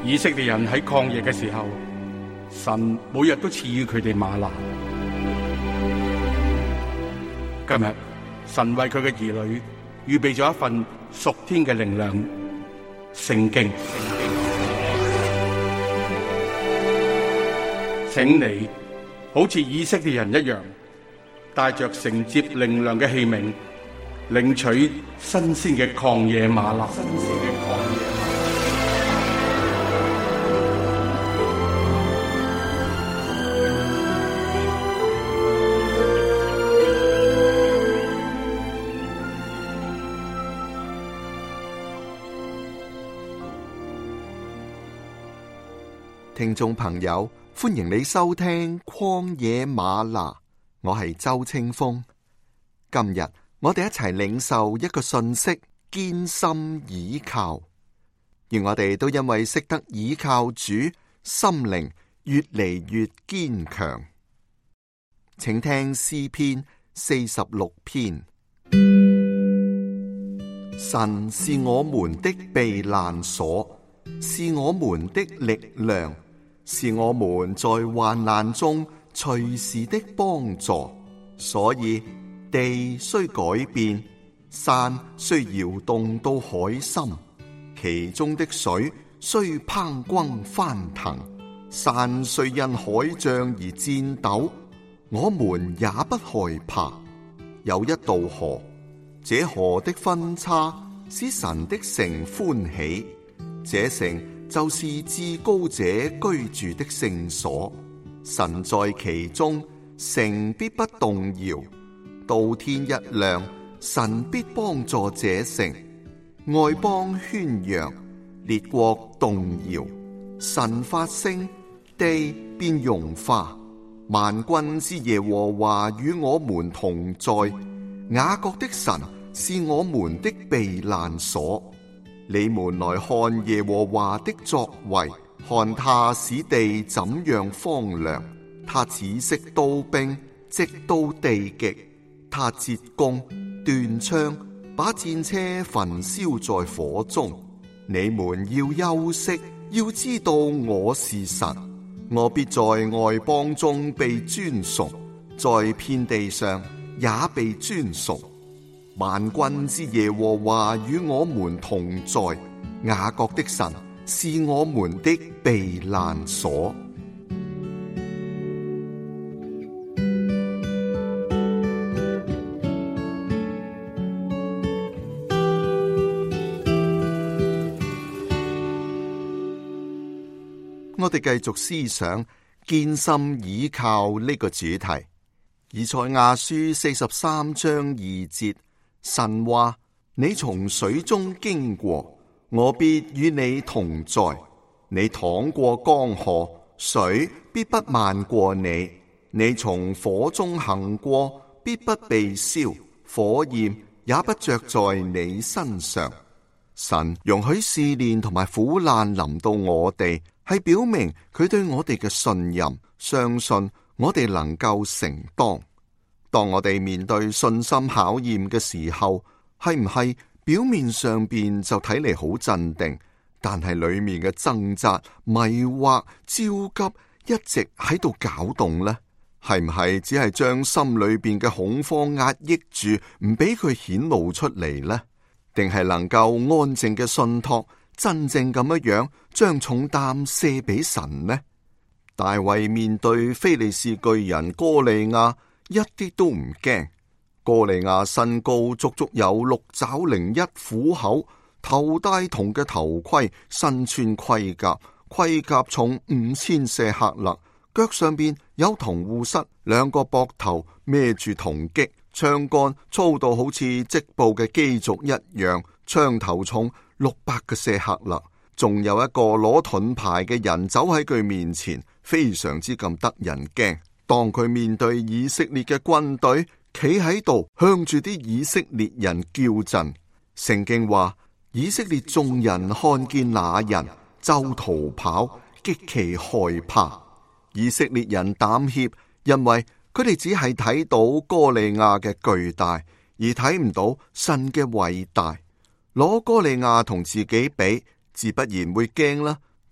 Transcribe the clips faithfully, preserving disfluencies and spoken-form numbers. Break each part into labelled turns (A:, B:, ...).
A: 以色列人喺曠野嘅時候，神每日都賜予佢哋嗎哪。今日神為佢嘅兒女預備咗一份屬天嘅靈糧——聖經。請你好似以色列人一樣，帶着承接靈糧嘅器皿，領取新鮮嘅曠野嗎哪。
B: 聽眾朋友，歡迎你收聽曠野嗎哪，我係周清風。今日我哋一齊領受一個訊息：堅心倚靠。願我哋都因為識得倚靠主，心靈越嚟越堅強。請聽詩篇四十六篇。神是我們的避難所，是我們的力量，是我們在患難中隨時的幫助。所以地雖改變，山雖搖動到海深，其中的水雖匉訇翻騰，山雖因海漲而顫抖，我們也不害怕。有一道河，這河的分叉使神的城歡喜，這城就是至高者居住的聖所，神在其中，城必不動搖。到天一亮，神必幫助這城。外邦喧嚷，列國動搖，神發聲，地便融化。萬軍之耶和華與我們同在，雅各的神是我們的避難所。你們來看耶和華的作為，看他使地怎樣荒涼。他止息刀兵，直到地極。他折弓斷槍，把戰車焚燒在火中。你們要休息，要知道我是神。我必在外邦中被尊崇，在遍地上也被尊崇。萬軍之耶和華與我們同在，雅各的神是我們的避難所。我哋繼續思想堅心倚靠呢個主題。以賽亞書四十三章二節，神話：你從水中經過，我必與你同在；你淌過江河，水必不漫過你；你從火中行過，必不被燒，火焰也不着在你身上。神容許試煉同埋苦難臨到我哋，係表明佢對我哋嘅信任，相信我哋能夠承當。當我哋面對信心考驗嘅時候，係唔係表面上邊就睇嚟好鎮定，但係裏面嘅掙扎、迷惑、焦急一直喺度攪動呢？係唔係只係將心裏邊嘅恐慌壓抑住，唔俾佢顯露出嚟呢？定係能夠安靜嘅信託，真正咁樣樣將重擔卸俾神呢？大衛面對非利士巨人哥利亞，一啲都唔驚。哥利亞身高足足有六肘零一虎口，頭戴銅嘅頭盔，身穿盔甲，盔甲重五千舍客勒，腳上邊有銅護膝，兩個膊頭孭住銅戟，槍桿粗到好似織布嘅機軸一樣，槍頭重六百個舍客勒，仲有一個攞盾牌嘅人走喺佢面前，非常之咁得人驚。當佢面對以色列嘅軍隊，企喺度向住啲以色列人叫陣。聖經話，以色列眾人看見那人就逃跑，極其害怕。以色列人膽怯，因為佢哋只係睇到哥利亞嘅巨大，而睇唔到神嘅偉大。攞哥利亞同自己比，自不然會驚啦。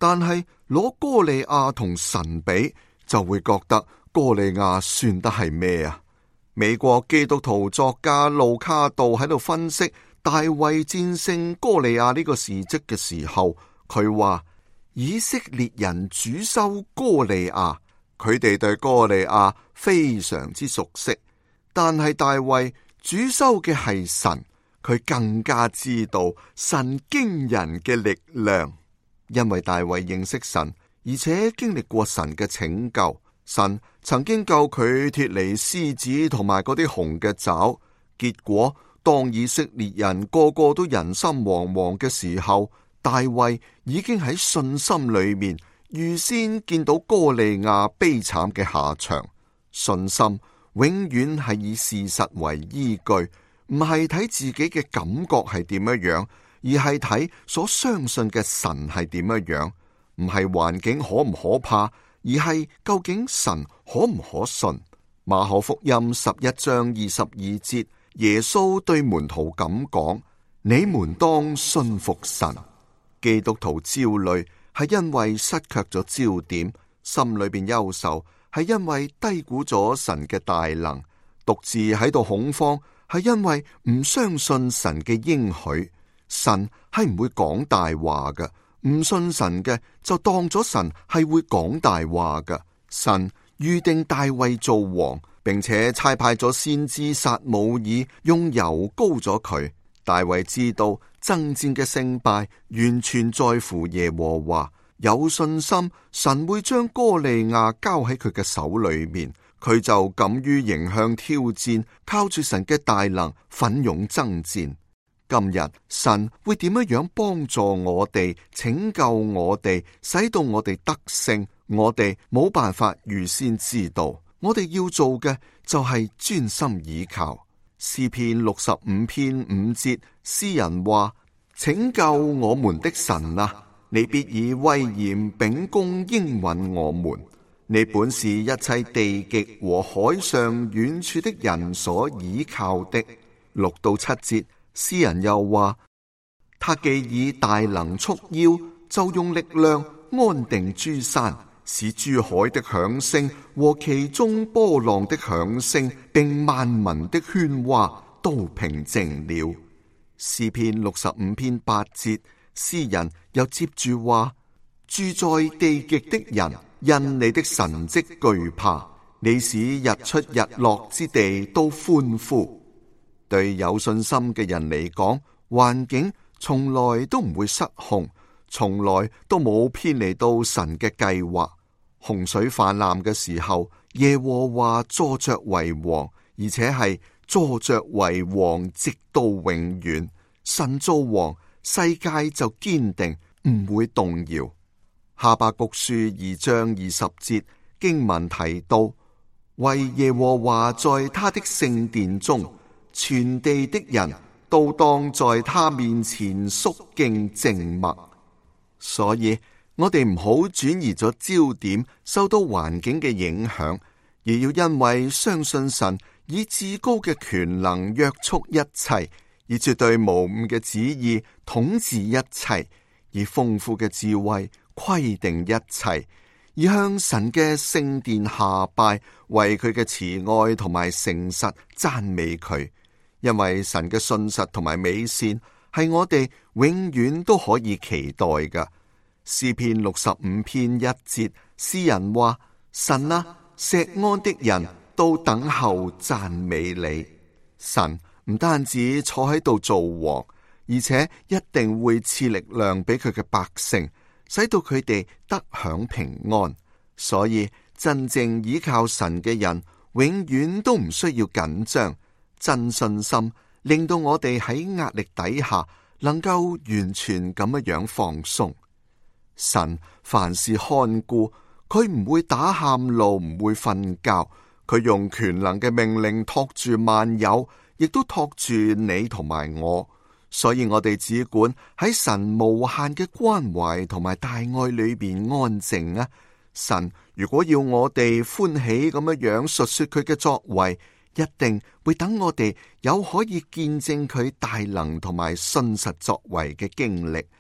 B: 但係攞哥利亞同神比，就會覺得哥利亞算得係咩啊？美國基督徒作家路卡道喺度分析大衛戰勝哥利亞呢個事蹟嘅時候，佢話以色列人主修哥利亞，佢哋對哥利亞非常之熟悉，但係大衛主修嘅係神，佢更加知道神驚人嘅力量，因為大衛認識神，而且經歷過神嘅拯救。神曾經救佢脫離獅子同埋嗰啲熊嘅爪，結果當以色列人個個都人心惶惶嘅時候，大衛已經喺信心裏面預先見到哥利亞悲慘嘅下場。信心永遠係以事實為依據，唔係睇自己嘅感覺係點樣樣，而係睇所相信嘅神係點樣樣。唔係環境可唔可怕，而係究竟神可唔可信。馬可福音十一章二十二節，耶穌對門徒咁講：你們當信服神。基督徒焦慮係因為失卻咗焦點，心裏邊憂愁係因為低估咗神嘅大能，獨自喺度恐慌係因為唔相信神嘅應許。神係唔會講大話㗎，唔信神嘅就當咗神係會講大話㗎。神預定大衛做王，並且差派咗先知撒母耳用油膏咗佢。大衛知道爭戰嘅勝敗完全在乎耶和華，有信心神會將哥利亞交喺佢嘅手裏面，佢就敢於迎向挑戰，靠住神嘅大能奮勇爭戰。今日神會點樣樣幫助我哋，拯救我哋，使到我哋得勝，我哋冇辦法預先知道。我哋要做嘅就係專心倚靠。詩篇六十五篇五節，詩人話：拯救我們的神啊，你必以威嚴秉公應允我們。你本是一切地極和海上遠處的人所倚靠的。六到七節，詩人又話：他既以大能束腰，就用力量安定諸山，使諸海的響聲和其中波浪的響聲，並萬民的喧嘩都平靜了。詩篇六十五篇八節，詩人又接住話：住在地極的人因你的神蹟懼怕，你使日出日落之地都歡呼。對有信心嘅人嚟講，環境從來都唔會失控，從來都冇偏離到神嘅計劃。洪水泛濫嘅時候，耶和華坐着為王，而且係坐着為王直到永遠。神做王，世界就堅定，唔會動搖。哈巴谷書二章二十節經文提到：為耶和華在他的聖殿中，全地的人都當在他面前肅敬靜默。所以我哋唔好轉移咗焦點，受到環境嘅影響，而要因為相信神以至高嘅權能約束一切，以絕對無誤嘅旨意統治一切，以豐富嘅智慧規定一切，而向神嘅聖殿下拜，為佢嘅慈愛同埋誠實讚美佢。因為神嘅信實同埋美善係我哋永遠都可以期待嘅。詩篇六十五篇一節，詩人話：神啊，錫安的人都等候讚美你。神唔單止坐喺度做王，而且一定會賜力量俾佢嘅百姓，使到佢哋得享平安。所以真正依靠神嘅人，永遠都唔需要緊張。真信心令到我哋喺壓力底下能夠完全咁樣樣放鬆。神凡事看顧，佢唔會打喊路，唔會瞓覺。佢用權能嘅命令托住萬有，亦都托住你同埋我。所以我哋只管喺神無限嘅關懷同埋大愛裏邊安靜啊！神如果要我哋歡喜咁樣樣述說佢嘅作為，一定會等我哋有可以見證佢大能同埋信實作為嘅經歷。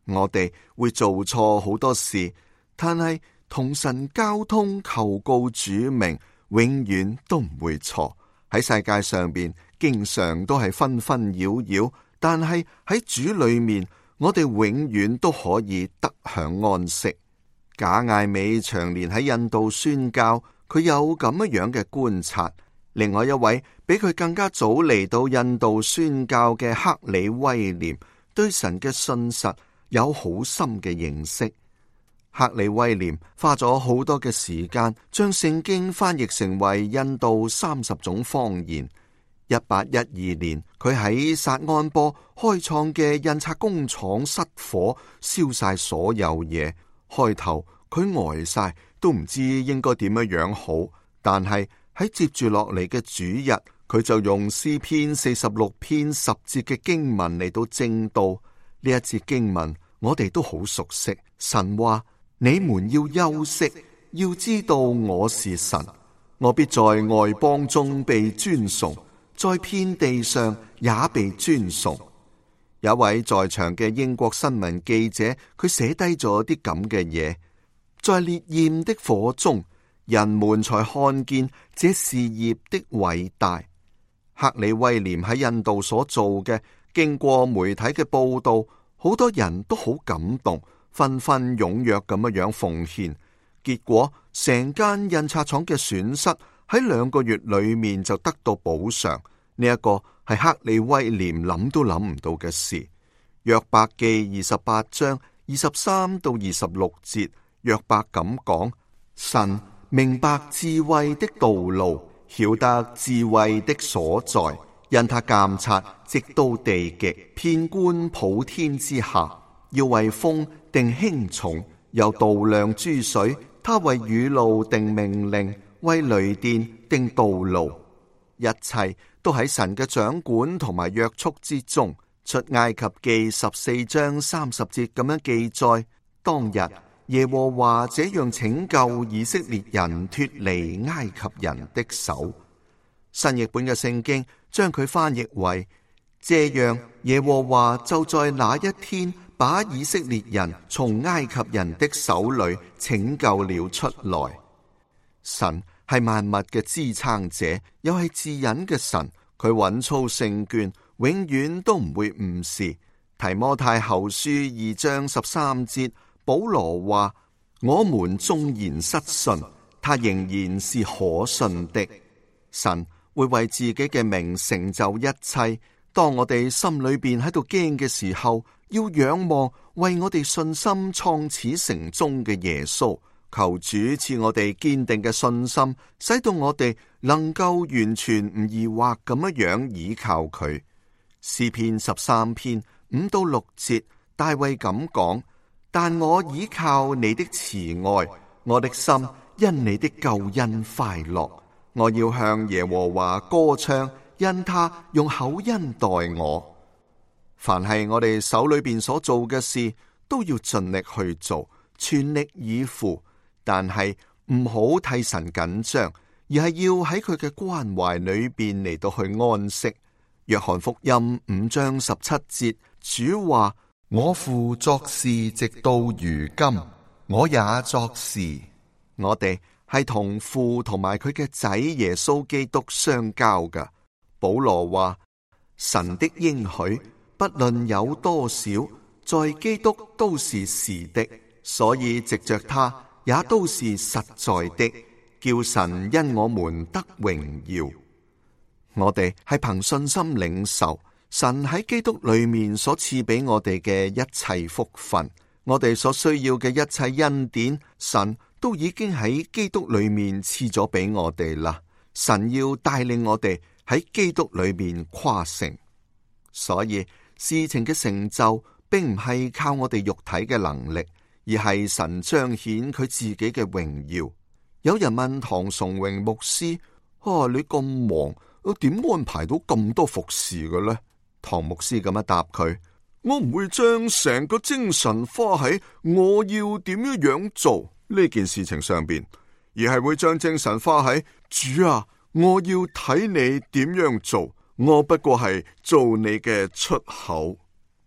B: 我哋會做錯好多事，但係同神交通求告主名，永遠都唔會錯。喺世界上邊，經常都係紛紛擾擾，但係喺主裏面，我哋永遠都可以得享安息。賈艾美長年喺印度宣教，佢有咁樣嘅觀察。另外一位比佢更加早嚟到印度宣教嘅克里威廉，對神嘅信實有好深嘅認識。克里威廉花咗好多嘅時間，將聖經翻譯成為印度三十種方言。一八一二年，佢喺薩安坡開創嘅印刷工廠失火，燒晒所有嘢。開頭佢呆晒，都唔知應該點樣樣好。但係喺接住落嚟嘅主日，佢就用詩篇四十六篇十節嘅經文嚟到證道。呢一節經文我哋都好熟悉。神話：你們要休息，要知道我是神，我必在外邦中被尊崇，在遍地上也被尊崇。有一位在場嘅英國新聞記者，佢寫低咗啲咁嘅嘢：在烈焰的火中，人們才看見這事業的偉大。克里威廉喺印度所做嘅，經過媒體嘅報道，好多人都好感動，紛紛踴躍咁樣奉獻。結果成間印刷廠嘅損失喺兩個月裏面就得到補償。呢一個係克里威廉諗都諗唔到嘅事。約伯記二十八章二十三到二十六節，約伯咁講：神明白智慧的道路，曉得智慧的所在，因他監察直到地極，遍觀普天之下。要為風定輕重，又度量諸水。他為雨露定命令，為雷電定道路。一切都喺神嘅掌管同埋約束之中。出埃及記十四章三十節咁樣記載：當日耶和華這樣拯救以色列人脫離埃及人的手。新譯本嘅聖經將佢翻譯為：這樣耶和華就在那一天把以色列人從埃及人的手裏拯救了出來。神係萬物嘅支撐者，又係自隱嘅神。佢穩操勝券，永遠都唔會誤事。提摩太後書二章十三節，保羅話：我們縱然失信，他仍然是可信的。神會為自己嘅名成就一切。當我哋心裏邊喺度驚嘅時候，要仰望為我哋信心創始成終嘅耶穌。求主賜我哋堅定嘅信心，使到我哋能夠完全唔疑惑咁樣樣倚靠佢。詩篇十三篇五到六節，大衛咁講：但我倚靠你的慈愛，我的心因你的救恩快樂。我要向耶和華歌唱，因他用厚恩待我。凡係我哋手裏邊所做嘅事，都要盡力去做，全力以赴。但係唔好替神緊張，而係要喺佢嘅關懷裏邊嚟到去安息。約翰福音五章十七節，主話：我父作事直到如今，我也作事。我哋係同父同埋佢嘅仔耶穌基督相交㗎。保羅話：神的應許不論有多少，在基督都是是的，所以藉着他也都是實在的，叫神因我們得榮耀。我哋係憑信心領受神喺基督裏面所賜俾我哋嘅一切福分，我哋所需要嘅一切恩典，神都已經喺基督裏面賜咗俾我哋啦。神要帶領我哋喺基督裏面誇勝，所以事情嘅成就並唔係靠我哋肉體嘅能力，而係神彰顯佢自己嘅榮耀。有人問唐崇榮牧師：啊，你咁忙，點安排到咁多服侍嘅呢？唐牧師咁樣答佢：我唔會將成個精神花喺我要點樣樣做呢件事情上邊，而係會將精神花喺主啊，我要睇你點樣做，我不過係做你嘅出口。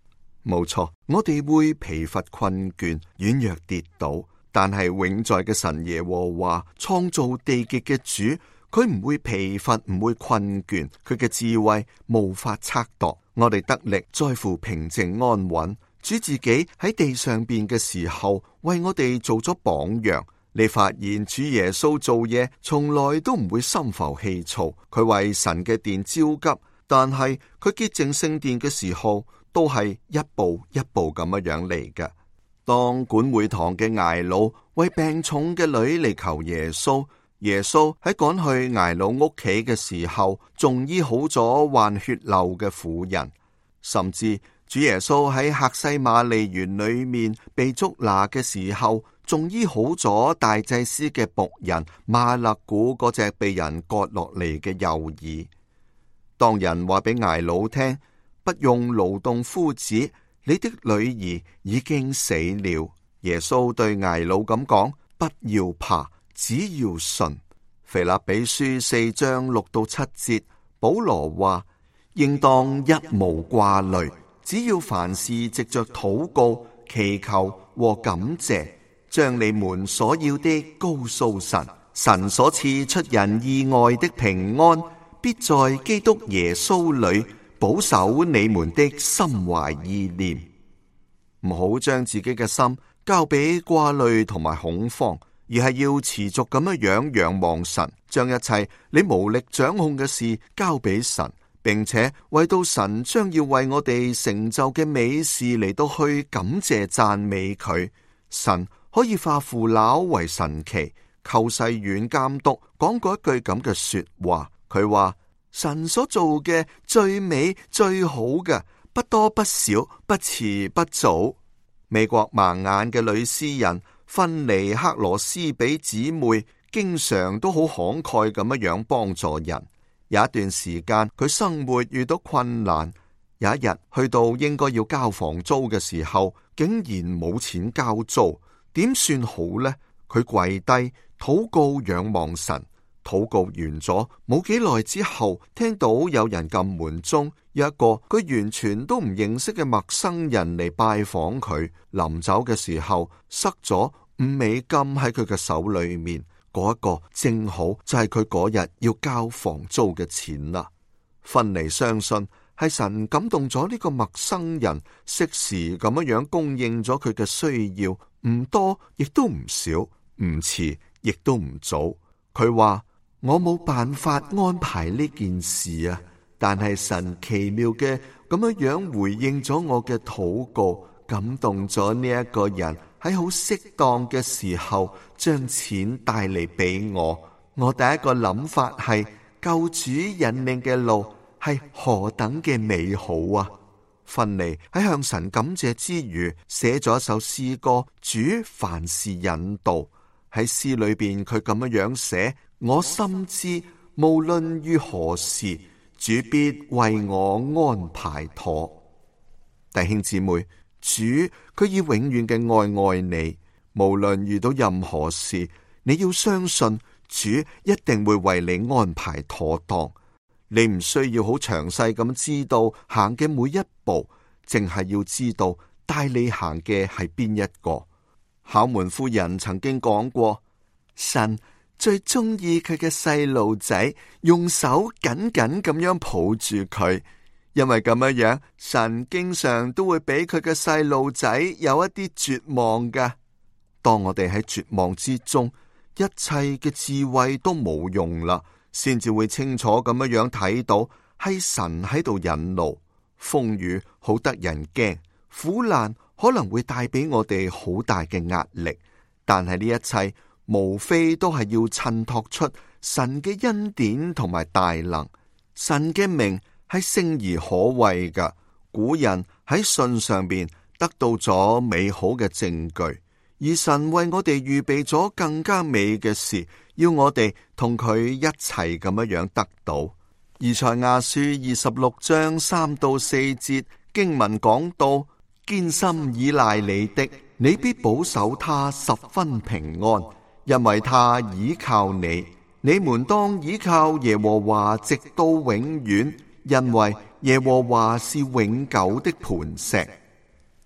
B: 冇錯，我哋會疲乏困倦、軟弱跌倒，但係永在嘅神耶和華創造地極嘅主，佢唔會疲乏，唔會困倦，佢嘅智慧無法測度。我哋得力在乎平靜安穩。主自己喺地上邊嘅時候，為我哋做咗榜樣。你發現主耶穌做嘢從來都唔會心浮氣躁，佢為神嘅殿焦急，但係佢潔淨聖殿嘅時候，都係一步一步咁樣樣嚟嘅。當管會堂嘅睚魯為病重嘅女嚟求耶穌，耶穌喺趕去睚魯屋企嘅時候，仲醫好咗患血漏嘅婦人。甚至主耶穌喺客西馬利園裏面被捉拿嘅時候，仲醫好咗大祭司嘅僕人馬勒古嗰隻被人割落嚟嘅右耳。當人話俾睚魯聽，不用勞動夫子，你的女兒已經死了，耶穌對睚魯咁講：不要怕，只要信。腓立比書四章六到七節，保羅話：應當一無掛慮，只要凡事藉着禱告、祈求和感謝，將你們所要的告訴神。神所賜出人意外的平安，必在基督耶穌裏保守你們的心懷意念。唔好將自己嘅心交俾掛慮同埋恐慌，而係要持續咁樣樣仰望神，將一切你無力掌控嘅事交俾神，並且為到神將要為我哋成就嘅美事嚟到去感謝讚美佢。神可以化腐朽為神奇。寇世遠監督講過一句咁嘅說話，佢話：神所做嘅最美最好嘅，不多不少，不遲不早。美國盲眼嘅女詩人芬尼克羅斯比姊妹經常都好慷慨咁樣樣幫助人。有一段時間佢生活遇到困難，有一日去到應該要交房租嘅時候，竟然冇錢交租，點算好呢？佢跪低禱告仰望神，禱告完咗冇幾耐之後，聽到有人撳門鐘，有一個佢完全都唔認識嘅陌生人嚟拜訪佢。臨走嘅時候，塞咗五美金喺佢嘅手裏面，嗰一個正好就係佢嗰日要交房租嘅錢啦。芬尼相信係神感動咗呢個陌生人，適時咁樣樣供應咗佢嘅需要，唔多亦都唔少，唔遲亦都唔早。佢話：我冇辦法安排呢件事啊，但係神奇妙嘅咁樣樣回應咗我嘅禱告，感動咗呢一個人喺好適當嘅時候將錢帶嚟俾我。我第一個諗法係，救主引領嘅路係何等嘅美好啊！芬尼喺向神感謝之餘，寫咗一首詩歌，主凡事引導。喺詩裏邊，佢咁樣樣寫：我深知無論於何事，主必為我安排妥。弟兄姊妹，主佢以永遠嘅愛愛你，無論遇到任何事，你要相信主一定會為你安排妥當。你唔需要好詳細咁知道行嘅每一步，淨係要知道帶你行嘅係邊一個。考門夫人曾經講過，神最中意佢嘅細路仔用手緊緊咁樣抱住佢，因為咁樣樣，神經常都會俾佢嘅細路仔有一啲絕望㗎。當我哋喺絕望之中，一切嘅智慧都冇用啦，先至會清楚咁樣樣睇到係神喺度引路。風雨好得人驚，苦難可能會帶俾我哋好大嘅壓力，但係呢一切無非都係要襯托出神嘅恩典同埋大能。神嘅名係聖而可畏㗎，古人喺信上邊得到咗美好嘅證據，而神為我哋預備咗更加美嘅事，要我哋同佢一齊咁樣樣得到。以賽亞書二十六章三到四節經文講到：堅心倚賴你的，你必保守他十分平安，因為他倚靠你。你們當倚靠耶和華直到永遠，因為耶和華是永久的磐石。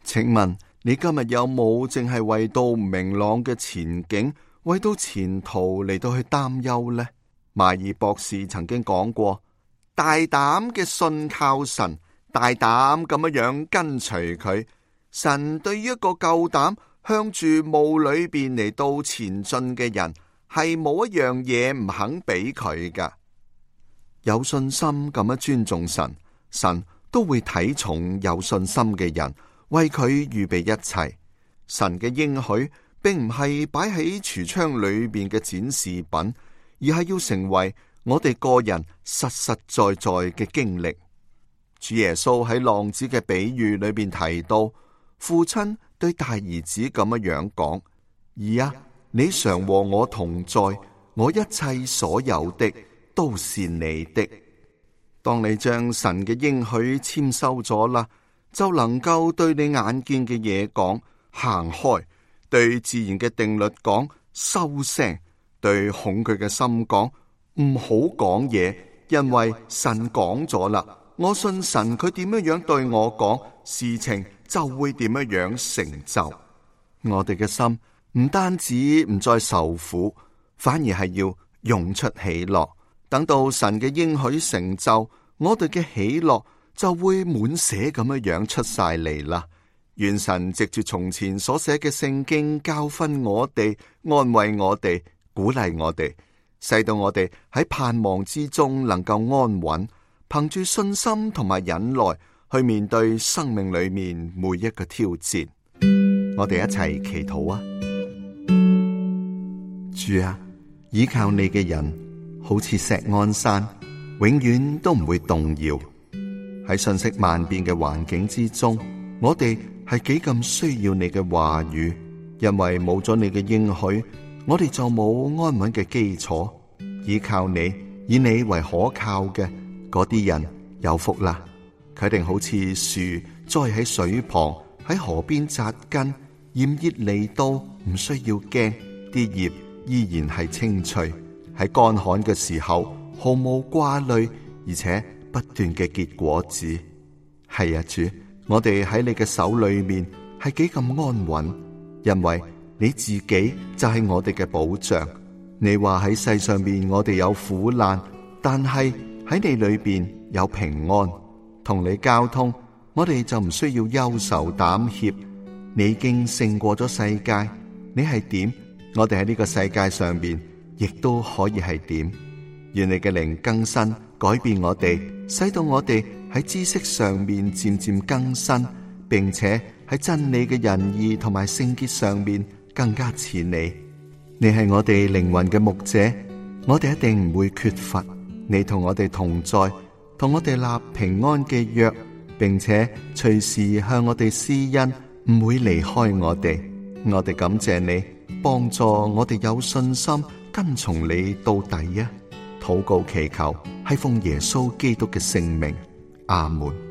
B: 請問你今日有冇淨係為到唔明朗嘅前景，為到前途嚟到去擔憂呢？邁爾博士曾經講過，大膽嘅信靠神，大膽咁樣樣跟隨佢。神對於一個夠膽向住霧裏邊嚟到前進嘅人，係冇一樣嘢唔肯俾佢噶。有信心咁樣尊重神，神都會睇重有信心嘅人，為佢預備一切。神嘅應許並唔係擺喺櫥窗裏邊嘅展示品，而係要成為我哋個人實實在在嘅經歷。主耶穌喺浪子嘅比喻裏邊提到，父親對大兒子咁樣樣講：兒啊，你常和我同在，我一切所有的都是你的。當你將神嘅應許簽收咗啦，就能夠對你眼見嘅嘢講行開，對自然嘅定律講收聲，對恐懼嘅心講唔好講嘢，因為神講咗啦。我信神，佢點樣樣對我講，事情就會點樣樣成就。我哋嘅心唔單止唔再受苦，反而係要湧出喜樂。等到神嘅應許成就，我哋嘅喜樂就會滿瀉咁樣樣出晒嚟啦。願神藉住從前所寫嘅聖經教訓我哋，安慰我哋，鼓勵我哋，使到我哋喺盼望之中能夠安穩，憑住信心同埋忍耐去面對生命裏面每一個挑戰。我哋一齊祈禱啊！主啊，依靠你嘅人好似錫安山，永遠都唔會動搖。喺瞬息萬變嘅環境之中，我哋係幾咁需要你嘅話語，因為冇咗你嘅應許，我哋就冇安穩嘅基礎。依靠你，以你為可靠嘅嗰啲人有福啦！佢哋好似樹栽喺水旁，喺河邊扎根，炎熱嚟到唔需要驚，啲葉依然係青翠，喺乾旱嘅時候毫無掛慮，而且不斷嘅結果子。係啊，主，我哋喺你嘅手裏面係幾咁安穩，因為你自己就係我哋嘅保障。你話喺世上面我哋有苦難，但係喺你裏邊有平安，同你交通，我哋就唔需要憂愁膽怯。你已經勝過咗世界，你係點，我哋喺呢個世界上邊亦都可以係點。願你嘅靈更新改變我哋，使到我哋喺知識上面漸漸更新，並且喺真理嘅仁義同埋聖潔上面更加似你。你係我哋靈魂嘅牧者，我哋一定唔會缺乏。你同我哋同在，同我哋立平安嘅約，並且隨時向我哋施恩，唔會離開我哋。我哋感謝你，幫助我哋有信心跟從你到底啊！禱告祈求係奉耶穌基督嘅聖名，阿門。